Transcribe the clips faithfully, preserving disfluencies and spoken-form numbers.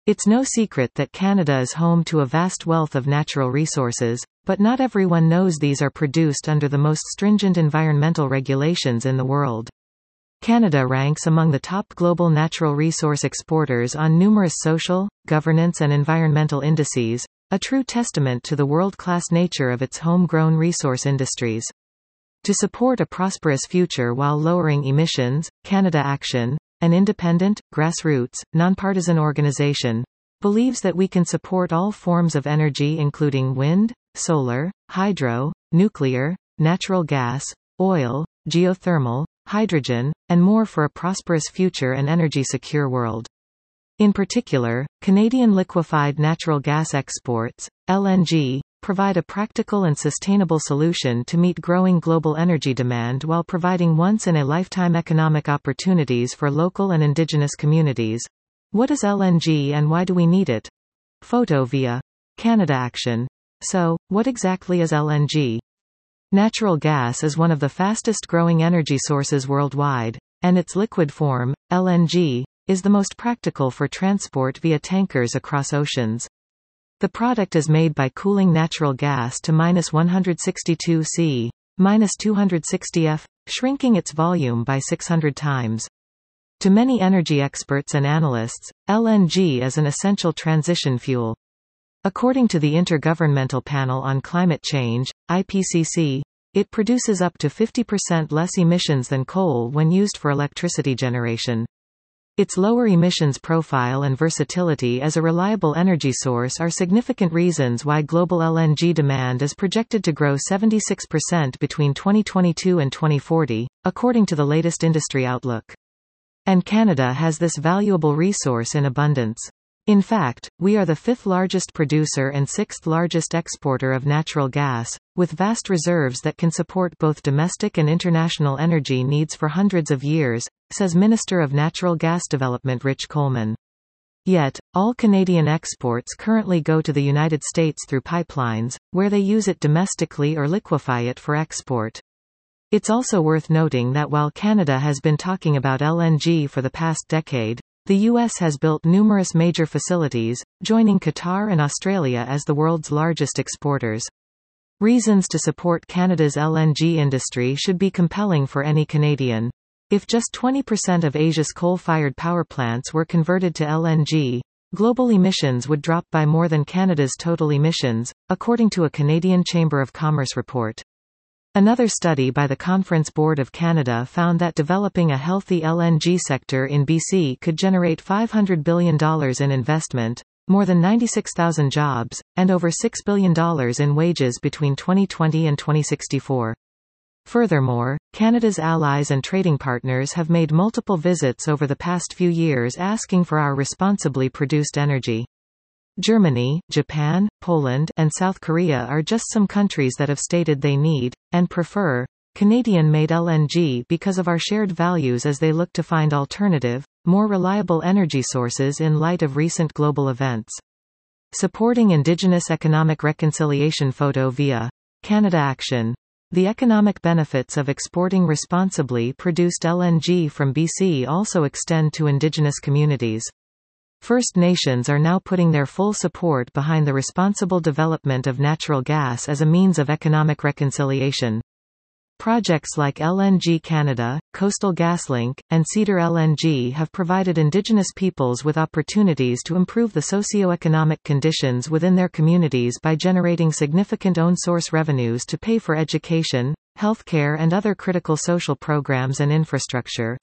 It's no secret that Canada is home to a vast wealth of natural resources, but not everyone knows these are produced under the most stringent environmental regulations in the world. Canada ranks among the top global natural resource exporters on numerous social, governance and environmental indices, a true testament to the world-class nature of its homegrown resource industries. To support a prosperous future while lowering emissions, Canada Action, an independent, grassroots, nonpartisan organization, believes that we can support all forms of energy including wind, solar, hydro, nuclear, natural gas, oil, geothermal, hydrogen, and more for a prosperous future and energy-secure world. In particular, Canadian liquefied natural gas exports, L N G, provide a practical and sustainable solution to meet growing global energy demand while providing once-in-a-lifetime economic opportunities for local and Indigenous communities. What is L N G and why do we need it? Photo via Canada Action. So, what exactly is L N G? Natural gas is one of the fastest-growing energy sources worldwide, and its liquid form, L N G, is the most practical for transport via tankers across oceans. The product is made by cooling natural gas to minus one hundred sixty-two Celsius, minus two hundred sixty Fahrenheit, shrinking its volume by six hundred times. To many energy experts and analysts, L N G is an essential transition fuel. According to the Intergovernmental Panel on Climate Change, I P C C, it produces up to fifty percent less emissions than coal when used for electricity generation. Its lower emissions profile and versatility as a reliable energy source are significant reasons why global L N G demand is projected to grow seventy-six percent between twenty twenty-two and twenty forty, according to the latest industry outlook. And Canada has this valuable resource in abundance. In fact, we are the fifth largest producer and sixth largest exporter of natural gas, with vast reserves that can support both domestic and international energy needs for hundreds of years, says Minister of Natural Gas Development Rich Coleman. Yet, all Canadian exports currently go to the United States through pipelines, where they use it domestically or liquefy it for export. It's also worth noting that while Canada has been talking about L N G for the past decade, the U S has built numerous major facilities, joining Qatar and Australia as the world's largest exporters. Reasons to support Canada's L N G industry should be compelling for any Canadian. If just twenty percent of Asia's coal-fired power plants were converted to L N G, global emissions would drop by more than Canada's total emissions, according to a Canadian Chamber of Commerce report. Another study by the Conference Board of Canada found that developing a healthy L N G sector in B C could generate five hundred billion dollars in investment, more than ninety-six thousand jobs, and over six billion dollars in wages between twenty twenty and twenty sixty-four. Furthermore, Canada's allies and trading partners have made multiple visits over the past few years asking for our responsibly produced energy. Germany, Japan, Poland, and South Korea are just some countries that have stated they need, and prefer, Canadian-made L N G because of our shared values as they look to find alternative, more reliable energy sources in light of recent global events. Supporting Indigenous economic reconciliation. Photo via Canada Action. The economic benefits of exporting responsibly produced L N G from B C also extend to Indigenous communities. First Nations are now putting their full support behind the responsible development of natural gas as a means of economic reconciliation. Projects like L N G Canada, Coastal GasLink, and Cedar L N G have provided Indigenous peoples with opportunities to improve the socio-economic conditions within their communities by generating significant own-source revenues to pay for education, healthcare and other critical social programs and infrastructure.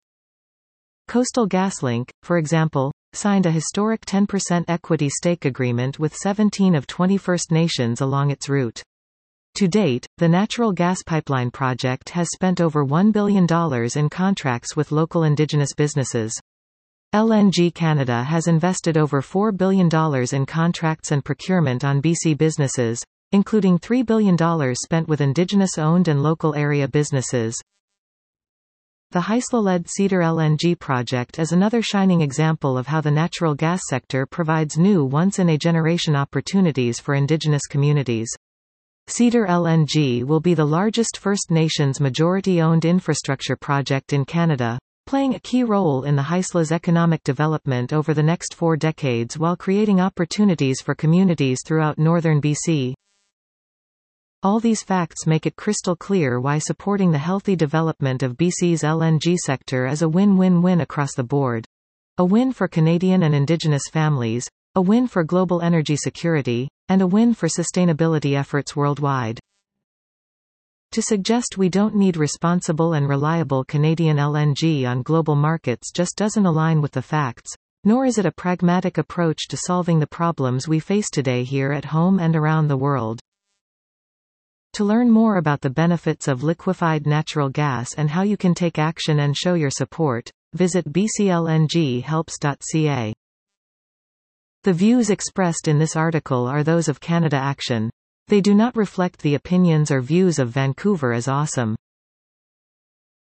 Coastal GasLink, for example, signed a historic ten percent equity stake agreement with seventeen of twenty First Nations along its route. To date, the natural gas pipeline project has spent over one billion dollars in contracts with local Indigenous businesses. L N G Canada has invested over four billion dollars in contracts and procurement on B C businesses, including three billion dollars spent with Indigenous-owned and local area businesses. The Haisla-led Cedar L N G project is another shining example of how the natural gas sector provides new once-in-a-generation opportunities for Indigenous communities. Cedar L N G will be the largest First Nations majority-owned infrastructure project in Canada, playing a key role in the Haisلا's economic development over the next four decades while creating opportunities for communities throughout northern B C. All these facts make it crystal clear why supporting the healthy development of B C's L N G sector is a win-win-win across the board. A win for Canadian and Indigenous families, a win for global energy security, and a win for sustainability efforts worldwide. To suggest we don't need responsible and reliable Canadian L N G on global markets just doesn't align with the facts, nor is it a pragmatic approach to solving the problems we face today here at home and around the world. To learn more about the benefits of liquefied natural gas and how you can take action and show your support, visit b c l n g helps dot c a. The views expressed in this article are those of Canada Action. They do not reflect the opinions or views of Vancouver is Awesome.